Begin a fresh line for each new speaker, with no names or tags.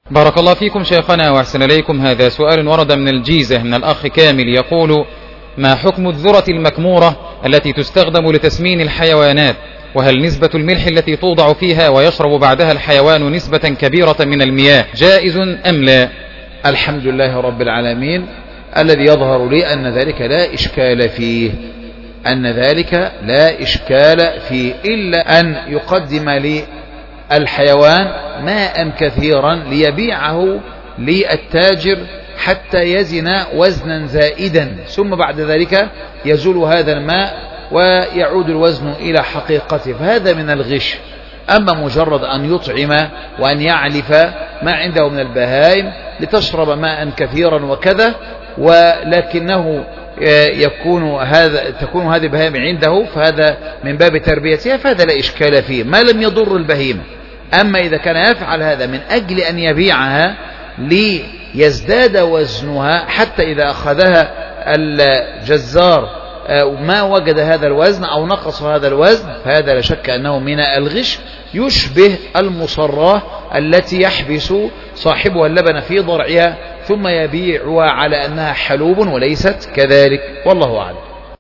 بارك الله فيكم شيخنا وأحسن إليكم. هذا سؤال ورد من الجيزة من الأخ كامل يقول: ما حكم الذرة المكمورة التي تستخدم لتسمين الحيوانات؟ وهل نسبة الملح التي توضع فيها ويشرب بعدها الحيوان نسبة كبيرة من المياه جائز أم لا؟
الحمد لله رب العالمين. الذي يظهر لي أن ذلك لا إشكال فيه، إلا أن يقدم للحيوان ماء كثيرا ليبيعه للتاجر حتى يزن وزنا زائدا، ثم بعد ذلك يزول هذا الماء ويعود الوزن إلى حقيقته، فهذا من الغش. أما مجرد أن يطعم وأن يعلف ما عنده من البهائم لتشرب ماء كثيرا وكذا، ولكنه تكون هذه البهائم عنده، فهذا من باب تربيتها، فهذا لا إشكال فيه ما لم يضر البهيمة. أما إذا كان يفعل هذا من أجل أن يبيعها ليزداد وزنها، حتى إذا أخذها الجزار ما وجد هذا الوزن أو نقص هذا الوزن، فهذا لا شك أنه من الغش، يشبه المصراه التي يحبس صاحبها اللبن في ضرعها ثم يبيعها على أنها حلوب وليست كذلك، والله أعلم.